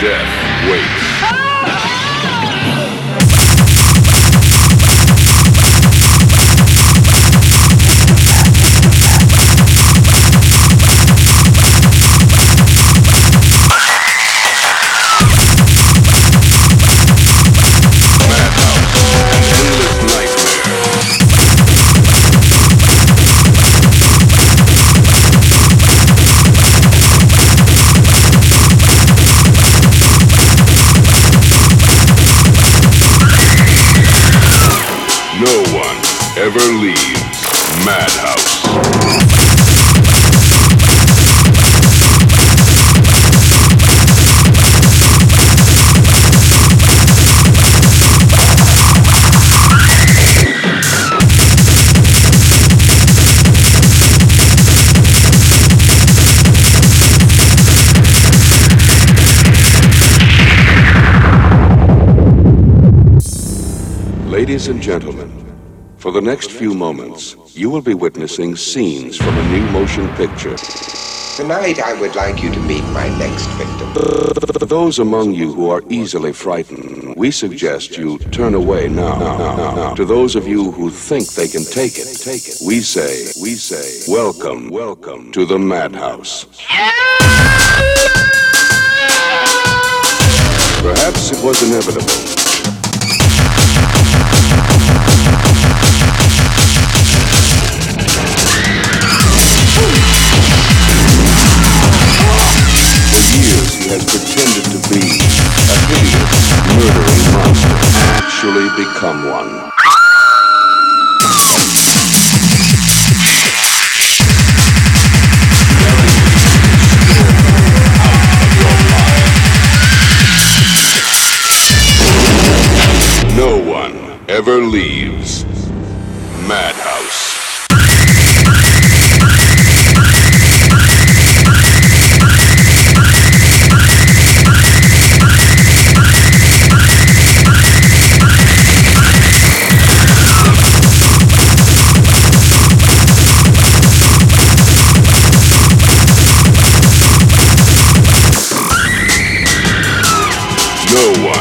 Death waits. Ever leaves Madhouse. Ladies and gentlemen, for the next few moments, you will be witnessing scenes from a new motion picture. Tonight, I would like you to meet my next victim. For those among you who are easily frightened, we suggest you turn away now. To those of you who think they can take it, we say, welcome to the Madhouse. Perhaps it was inevitable. He has pretended to be a hideous, murdering monster, actually become one. No one ever leaves Madhouse. No one